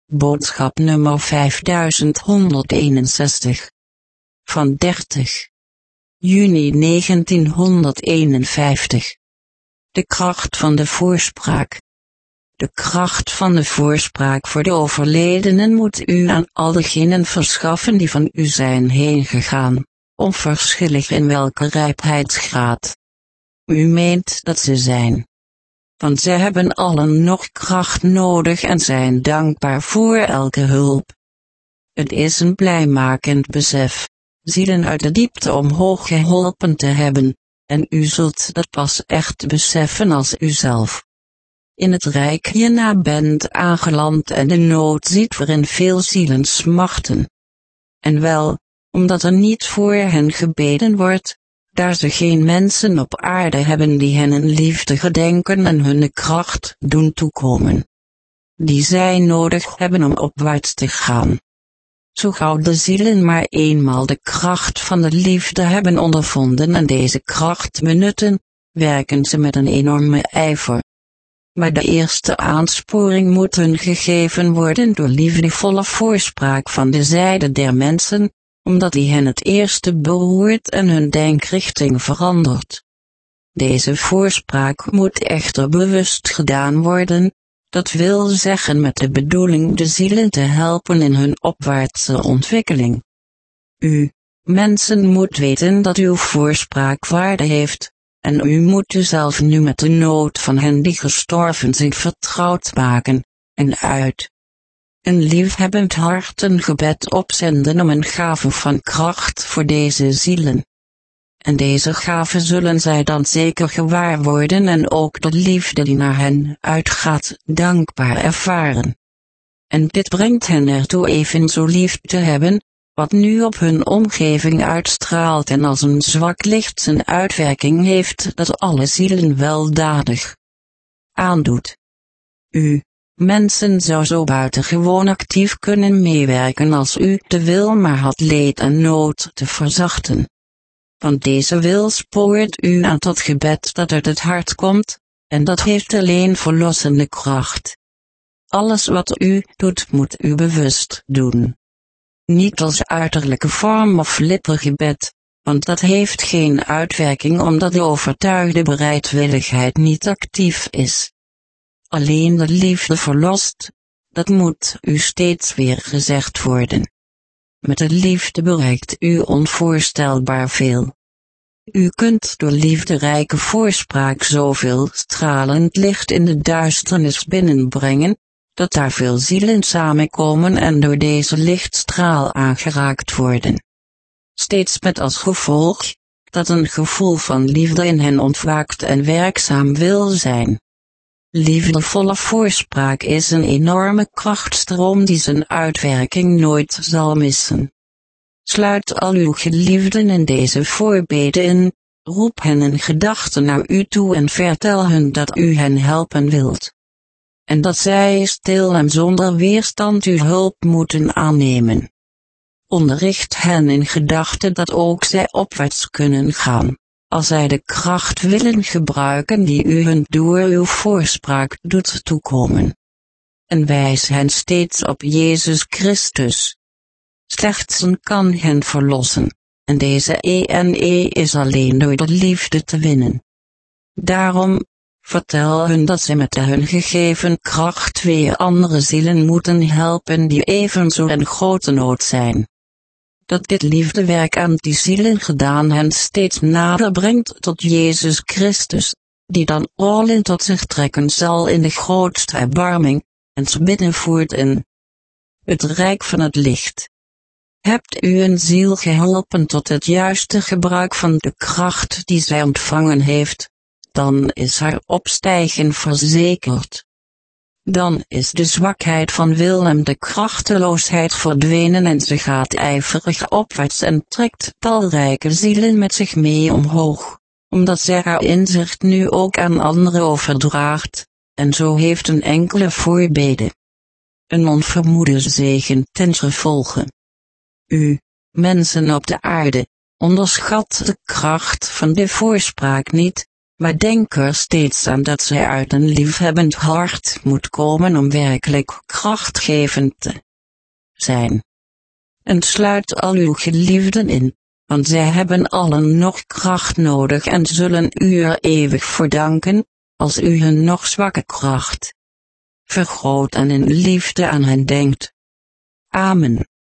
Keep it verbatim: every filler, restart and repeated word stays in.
Boodschap nummer vijfduizendhonderdeenenzestig. Van dertig juni negentienhonderdeenenvijftig. De kracht van de voorspraak. De kracht van de voorspraak voor de overledenen moet u aan al degenen verschaffen die van u zijn heengegaan, onverschillig in welke rijpheidsgraad u meent dat ze zijn. Want zij hebben allen nog kracht nodig en zijn dankbaar voor elke hulp. Het is een blijmakend besef, zielen uit de diepte omhoog geholpen te hebben, en u zult dat pas echt beseffen als u zelf in het rijk hierna bent aangeland en de nood ziet waarin veel zielen smachten. En wel, omdat er niet voor hen gebeden wordt, daar ze geen mensen op aarde hebben die hen in liefde gedenken en hun kracht doen toekomen, die zij nodig hebben om opwaarts te gaan. Zo gauw de zielen maar eenmaal de kracht van de liefde hebben ondervonden en deze kracht benutten, werken ze met een enorme ijver. Maar de eerste aansporing moet hun gegeven worden door liefdevolle voorspraak van de zijde der mensen, omdat die hen het eerste beroert en hun denkrichting verandert. Deze voorspraak moet echter bewust gedaan worden, dat wil zeggen met de bedoeling de zielen te helpen in hun opwaartse ontwikkeling. U, mensen, moet weten dat uw voorspraak waarde heeft, en u moet uzelf nu met de nood van hen die gestorven zijn vertrouwd maken, en uit een liefhebbend hart een gebed opzenden om een gave van kracht voor deze zielen. En deze gave zullen zij dan zeker gewaar worden en ook de liefde die naar hen uitgaat dankbaar ervaren. En dit brengt hen ertoe evenzo lief te hebben, wat nu op hun omgeving uitstraalt en als een zwak licht zijn uitwerking heeft dat alle zielen weldadig aandoet. U, mensen, zou zo buitengewoon actief kunnen meewerken als u de wil maar had leed en nood te verzachten. Want deze wil spoort u aan tot gebed dat uit het hart komt, en dat heeft alleen verlossende kracht. Alles wat u doet moet u bewust doen. Niet als uiterlijke vorm of lippengebed, want dat heeft geen uitwerking omdat de overtuigde bereidwilligheid niet actief is. Alleen de liefde verlost, dat moet u steeds weer gezegd worden. Met de liefde bereikt u onvoorstelbaar veel. U kunt door liefderijke voorspraak zoveel stralend licht in de duisternis binnenbrengen, dat daar veel zielen samenkomen en door deze lichtstraal aangeraakt worden. Steeds met als gevolg, dat een gevoel van liefde in hen ontwaakt en werkzaam wil zijn. Liefdevolle voorspraak is een enorme krachtstroom die zijn uitwerking nooit zal missen. Sluit al uw geliefden in deze voorbeden in, roep hen in gedachten naar u toe en vertel hun dat u hen helpen wilt. En dat zij stil en zonder weerstand uw hulp moeten aannemen. Onderricht hen in gedachten dat ook zij opwaarts kunnen gaan, als zij de kracht willen gebruiken die u hun door uw voorspraak doet toekomen. En wijs hen steeds op Jezus Christus. Slechts een kan hen verlossen, en deze ene is alleen door de liefde te winnen. Daarom, vertel hun dat zij met de hun gegeven kracht twee andere zielen moeten helpen die evenzo in grote nood zijn. Dat dit liefdewerk aan die zielen gedaan hen steeds nader brengt tot Jezus Christus, die dan allen tot zich trekken zal in de grootste erbarming, en ze binnenvoert in het rijk van het licht. Hebt u een ziel geholpen tot het juiste gebruik van de kracht die zij ontvangen heeft, dan is haar opstijgen verzekerd. Dan is de zwakheid van wil en de krachteloosheid verdwenen en ze gaat ijverig opwaarts en trekt talrijke zielen met zich mee omhoog, omdat zij haar inzicht nu ook aan anderen overdraagt, en zo heeft een enkele voorbede een onvermoede zegen ten gevolge. U, mensen op de aarde, onderschat de kracht van de voorspraak niet, Maar denk er steeds aan dat zij uit een liefhebbend hart moet komen om werkelijk krachtgevend te zijn. En sluit al uw geliefden in, want zij hebben allen nog kracht nodig en zullen u er eeuwig voor danken, als u hun nog zwakke kracht vergroot en in liefde aan hen denkt. Amen.